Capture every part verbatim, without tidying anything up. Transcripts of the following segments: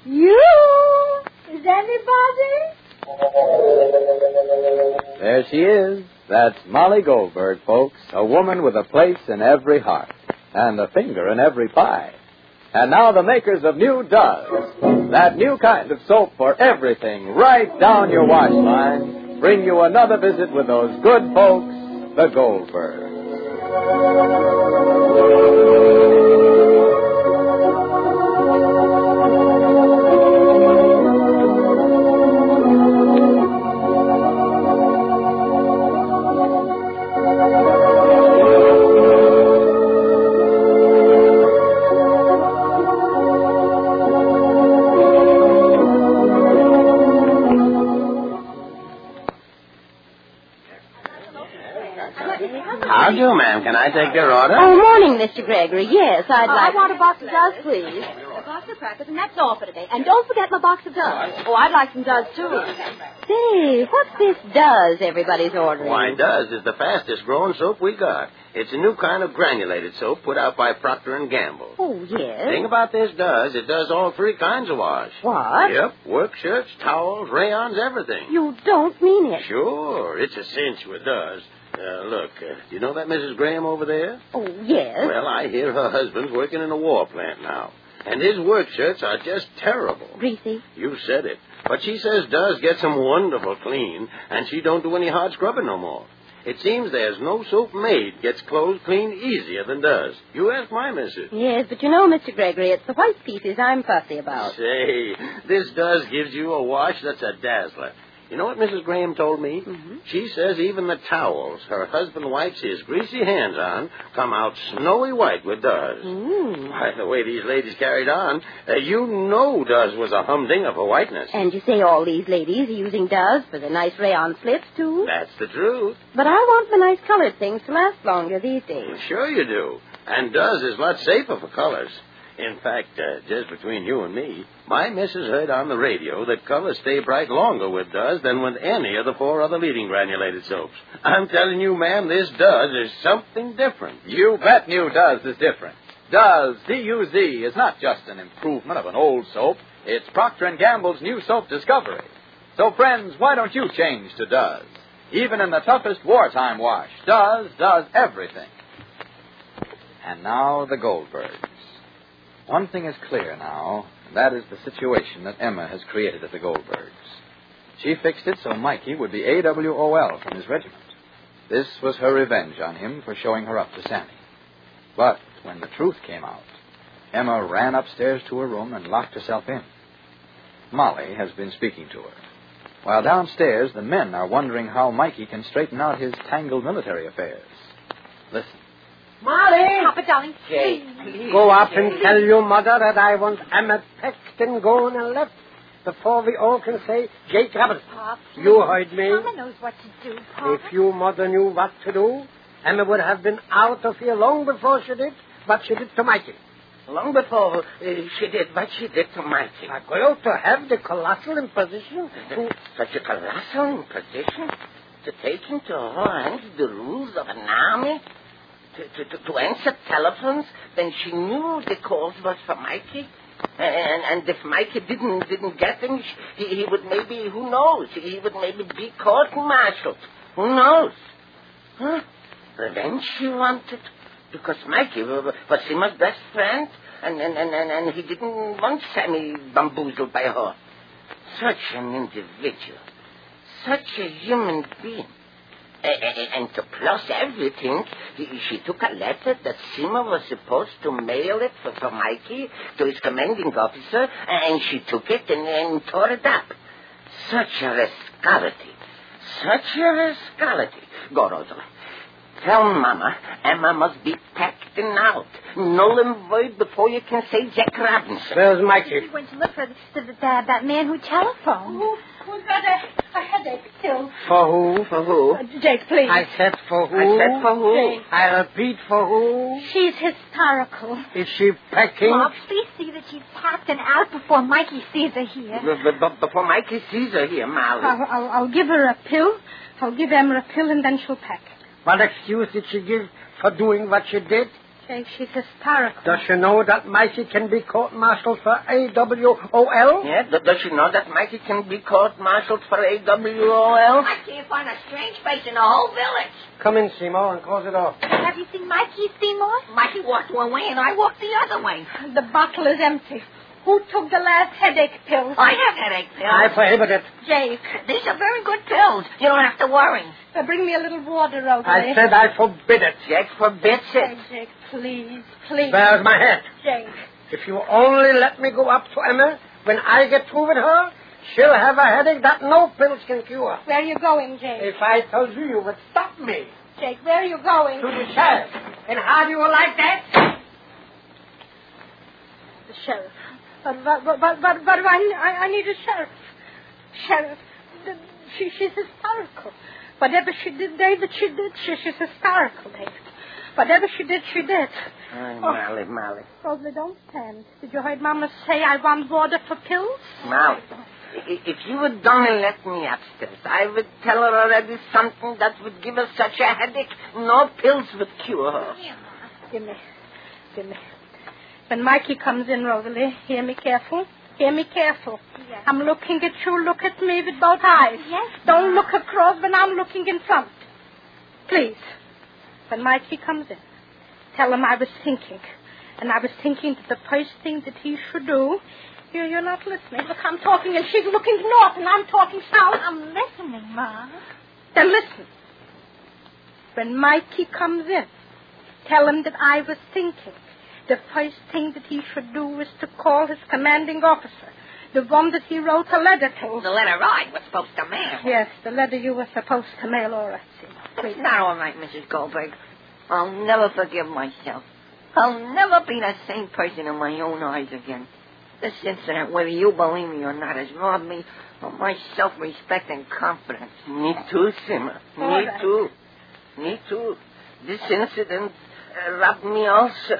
You? Is anybody? There she is. That's Molly Goldberg, folks. A woman with a place in every heart and a finger in every pie. And now the makers of New Does, that new kind of soap for everything right down your wash line, bring you another visit with those good folks, the Goldbergs. How do, ma'am? Can I take your order? Oh, morning, Mister Gregory. Yes, I'd Oh, like... I want a box of Does, please. A box of crackers, and that's all for today. And don't forget my box of Does. Oh, I'd like some Does, too. Say, what's this Does everybody's ordering? Why, Does is the fastest growing soap we got. It's a new kind of granulated soap put out by Procter and Gamble. Oh, yes? Thing about this Does, it does all three kinds of wash. What? Yep, work shirts, towels, rayons, everything. You don't mean it. Sure, it's a cinch with Does. Uh, look, uh, do you know that Missus Graham over there? Oh, yes? Well, I hear her husband's working in a war plant now. And his work shirts are just terrible. Greasy? You said it. But she says Does gets them wonderful clean, and she don't do any hard scrubbing no more. It seems there's no soap made gets clothes clean easier than Does. You ask my missus. Yes, but you know, Mister Gregory, it's the white pieces I'm fussy about. Say, this Does gives you a wash that's a dazzler. You know what Missus Graham told me? Mm-hmm. She says even the towels her husband wipes his greasy hands on come out snowy white with Does. Mm. By the way these ladies carried on, uh, you know Does was a humdinger for whiteness. And you say all these ladies are using Does for the nice rayon slips, too? That's the truth. But I want the nice colored things to last longer these days. Sure you do. And Does is a lot safer for colors. In fact, uh, just between you and me, my missus heard on the radio that colors stay bright longer with Does than with any of the four other leading granulated soaps. I'm telling you, ma'am, this Does is something different. You bet New Does is different. Does, D U Z, is not just an improvement of an old soap. It's Procter and Gamble's new soap discovery. So, friends, why don't you change to Does? Even in the toughest wartime wash, Does does everything. And now the Goldbergs. One thing is clear now, and that is the situation that Emma has created at the Goldbergs. She fixed it so Mikey would be A W O L from his regiment. This was her revenge on him for showing her up to Sammy. But when the truth came out, Emma ran upstairs to her room and locked herself in. Molly has been speaking to her. While downstairs, the men are wondering how Mikey can straighten out his tangled military affairs. Listen. Molly! Papa, darling. Jake, go up and tell your mother that I want Emma Paxton going and left before we all can say Jake Roberts. Papa. You heard me. Mama knows what to do, Papa. If your mother knew what to do, Emma would have been out of here long before she did what she did to Mikey. Long before uh, she did what she did to Mikey. A girl to have the colossal imposition to... Such a colossal imposition? To take into her hands the rules of an army? To, to, to answer telephones when she knew the calls was for Mikey? And, and if Mikey didn't didn't get them, he, he would maybe, who knows, he would maybe be court-martialed. Who knows? Huh? Revenge she wanted? Because Mikey was Simma's best friend, and, and, and, and, and he didn't want Sammy bamboozled by her. Such an individual. Such a human being. And to plus everything, she took a letter that Simma was supposed to mail it for, for Mikey to his commanding officer, and she took it and, and tore it up. Such a rascality. Such a rascality. Go, Rosalie. Tell Mama Emma must be packed and out. Null and void before you can say Jack Robinson. Where's Mikey? He went to look for the, the, the, that man who telephoned. Who, who's got a, a headache still? For who? For who? Uh, Jake, please. I said for who? I said for who? Jake. I repeat for who? She's hysterical. Is she packing? Mom, please see that she's packed and out before Mikey sees her here. B- b- before Mikey sees her here, Molly. I'll, I'll, I'll give her a pill. I'll give Emma a pill, and then she'll pack. What excuse did she give for doing what she did? Jake, she's hysterical. Does she know that Mikey can be court-martialed for A W O L? Yeah, th- does she know that Mikey can be court-martialed for A W O L? I can't find a strange face in the whole village. Come in, Seymour, and close it off. Have you seen Mikey, Seymour? Mikey walked one way and I walked the other way. The bottle is empty. Who took the last headache pills? I have headache pills. I prohibit it. Jake. These are very good pills. You don't have to worry. Uh, bring me a little water, Rosalie. I said I forbid it. Jake forbids Oh, it. Jake, please, please. There's my hat. Jake. If you only let me go up to Emma when I get through with her, she'll have a headache that no pills can cure. Where are you going, Jake? If I told you, you would stop me. Jake, where are you going? To the sheriff. And how do you like that? The sheriff. But, but, but, but, but, but I, I, I need a sheriff. Sheriff. The, she, she's hysterical. Whatever she did, David, she did. She, she's hysterical, David. Whatever she did, she did. Oh, Molly, Molly. Rosalie, don't stand. Did you hear Mama say I want water for pills? Molly, i- if you would only let me upstairs, I would tell her already something that would give her such a headache, no pills would cure her. Give me. Give me. When Mikey comes in, Rosalie, hear me careful. Hear me careful. Yes. I'm looking at you. Look at me with both eyes. Yes, Don't Mom. look across when I'm looking in front. Please. When Mikey comes in, tell him I was thinking. And I was thinking that the first thing that he should do... You, you're not listening. Look, I'm talking and she's looking north and I'm talking south. I'm listening, Mom. Then listen. When Mikey comes in, tell him that I was thinking. The first thing that he should do is to call his commanding officer, the one that he wrote a letter to. The letter I was supposed to mail. Yes, the letter you were supposed to mail, all right, Seymour. Please. It's not all right, Missus Goldberg. I'll never forgive myself. I'll never be the same person in my own eyes again. This incident, whether you believe me or not, has robbed me of my self-respect and confidence. Me too, Simmer. Me All right. too. Me too. This incident uh, robbed me also.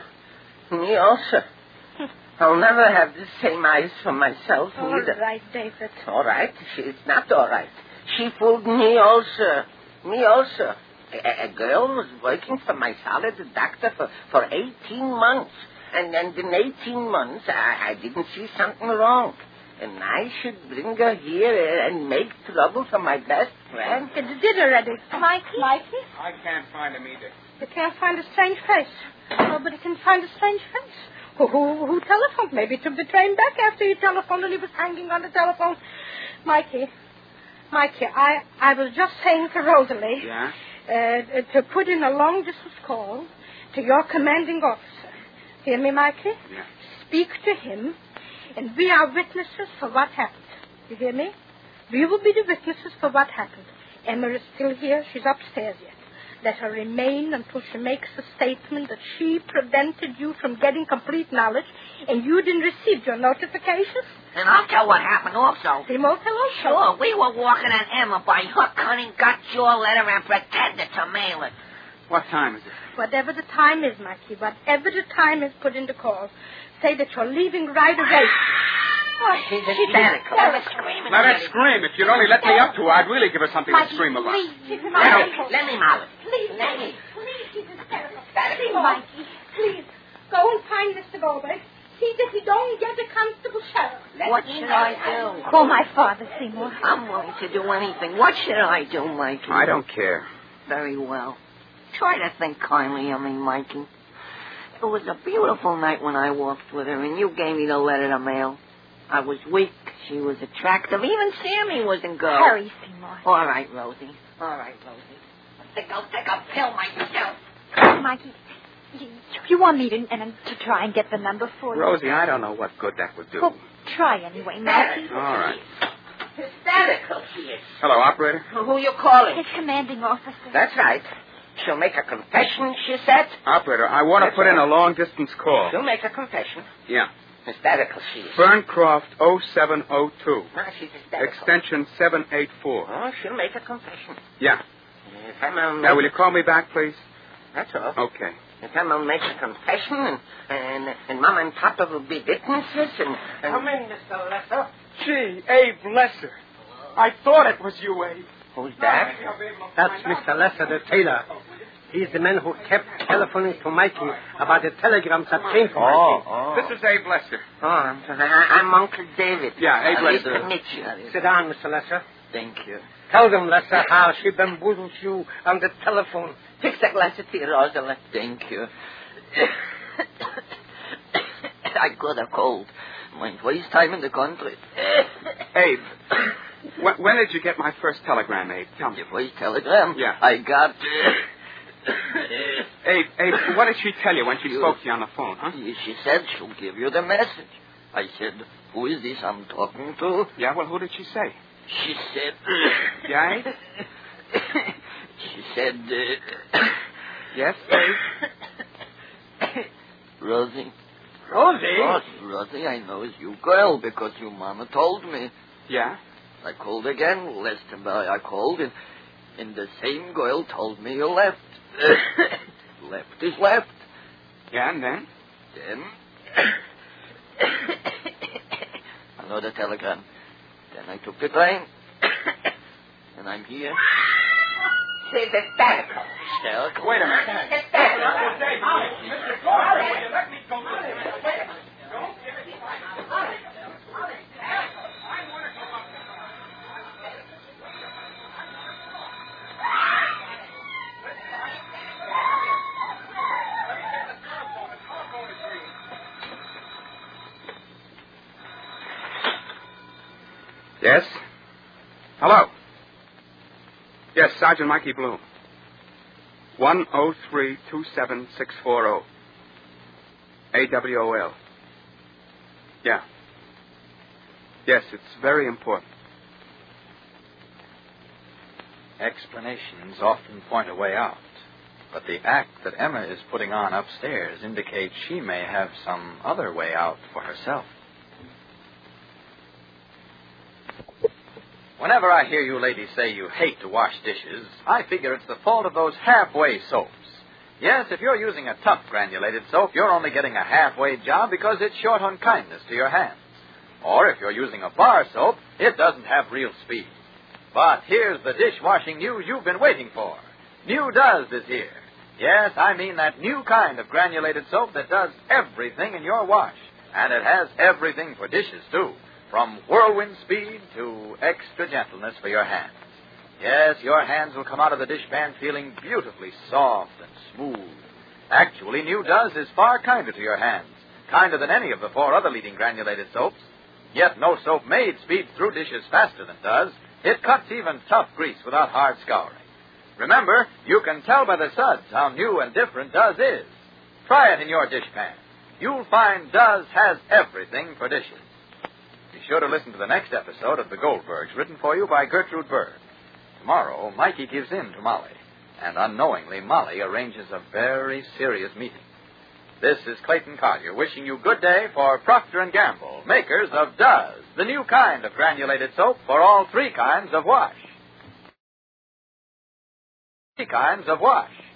Me also. I'll never have the same eyes for myself, All neither. right, David. All right. She's not all right. She fooled me also. Me also. A, a girl was working for my solid doctor for, for eighteen months. And, and in eighteen months, I, I didn't see something wrong. And I should bring her here and make trouble for my best friend. It did already. Mikey? Mikey? I can't find him either. You can't find a strange face. Nobody can find a strange face. Who, who, who telephoned? Maybe took the train back after he telephoned and he was hanging on the telephone. Mikey, Mikey, I, I was just saying to Rosalie Yeah? uh, to put in a long-distance call to your commanding officer. Hear me, Mikey? Yeah. Speak to him, and we are witnesses for what happened. You hear me? We will be the witnesses for what happened. Emma is still here. She's upstairs yet. Let her remain until she makes a statement that she prevented you from getting complete knowledge, and you didn't receive your notifications. And I'll tell what happened also. Seymour, tell us. Sure, we were walking on Emma by hook, hunting, got your letter, and pretended to mail it. What time is it? Whatever the time is, Mikey, whatever the time is, put in the call. Say that you're leaving right away. Oh, She's hysterical. Emma screaming. Let her scream. If you'd only let me up to her, I'd really give her something to scream about. Please, she's Let, hysterical. let me, Molly. Please, Let me. please, she's hysterical. Seymour, Mikey, please, go and find Mister Goldberg. See that he don't get a constable sheriff. What should I do? Call my father, Seymour. I'm willing to do anything. What should I do, Mikey? I don't care. Very well. Try to think kindly of me, Mikey. It was a beautiful night when I walked with her, and you gave me the letter to mail. I was weak. She was attractive. Even Sammy wasn't good. Hurry, Seymour. All right, Rosie. All right, Rosie. I think I'll take a pill myself. Mikey, you, you want me to, and, to try and get the number for you? Rosie, I don't know what good that would do. Well, try anyway, Mikey. All right. Hysterical she is. Hello, operator. Who you calling? His commanding officer. That's right. She'll make a confession, she said. Operator, I want to That's put in all. a long-distance call. She'll make a confession. Yeah. Hysterical she is. Ferncroft oh seven oh two. No, she's hysterical. Extension seven eight four. Oh, she'll make a confession. Yeah. If Emma Now, will you call me back, please? That's all. Okay. If Emma makes a confession, and, and, and Mama and Papa will be witnesses, and... and... Come in, Mister Lesser. Gee, Abe Lesser. I thought it was you, Abe. Who's that? That's Mister Lesser, the tailor. He's the man who kept telephoning to Mikey about the telegrams that came from Oh, Mikey. oh. This is Abe Lester. Oh, I'm sorry. I, I'm Uncle David. Yeah, Abe Nice Lester. to meet you. Sit down, Mister Lester. Thank you. Tell them, Lester, how she bamboozled you on the telephone. Fix that glass of tea, Rosalind. Thank you. I got a cold. Might waste time in the country. Abe, when, when did you get my first telegram, Abe? Tell me. Your voice telegram? Yeah. I got... Abe, Abe, what did she tell you when she You- spoke to you on the phone, huh? She said she'll give you the message. I said, who is this I'm talking to? Yeah, well, who did she say? She said... Yeah, Abe? She said... Uh... Yes, Abe? Rosie. Rosie? Rosie, Rosie, I know it's you girl because your mama told me. Yeah? I called again, last time I called, and, and the same girl told me you left. Left is left. Yeah, and then? Then... Another telegram. Then I took the train. And I'm here. She's hysterical. Hysterical? Wait a minute. Yes? Hello? Yes, Sergeant Mikey Bloom. one oh three two seven six four oh. A W O L. Yeah. Yes, it's very important. Explanations often point a way out, but the act that Emma is putting on upstairs indicates she may have some other way out for herself. Whenever I hear you ladies say you hate to wash dishes, I figure it's the fault of those halfway soaps. Yes, if you're using a tough granulated soap, you're only getting a halfway job because it's short on kindness to your hands. Or if you're using a bar soap, it doesn't have real speed. But here's the dishwashing news you've been waiting for. New Does is here. Yes, I mean that new kind of granulated soap that does everything in your wash. And it has everything for dishes, too. From whirlwind speed to extra gentleness for your hands. Yes, your hands will come out of the dishpan feeling beautifully soft and smooth. Actually, New Does is far kinder to your hands. Kinder than any of the four other leading granulated soaps. Yet no soap made speeds through dishes faster than Does. It cuts even tough grease without hard scouring. Remember, you can tell by the suds how new and different Does is. Try it in your dishpan. You'll find Does has everything for dishes. Be sure to listen to the next episode of The Goldbergs, written for you by Gertrude Berg. Tomorrow, Mikey gives in to Molly, and unknowingly, Molly arranges a very serious meeting. This is Clayton Collier wishing you good day for Procter and Gamble, makers of Does, the new kind of granulated soap for all three kinds of wash. Three kinds of wash.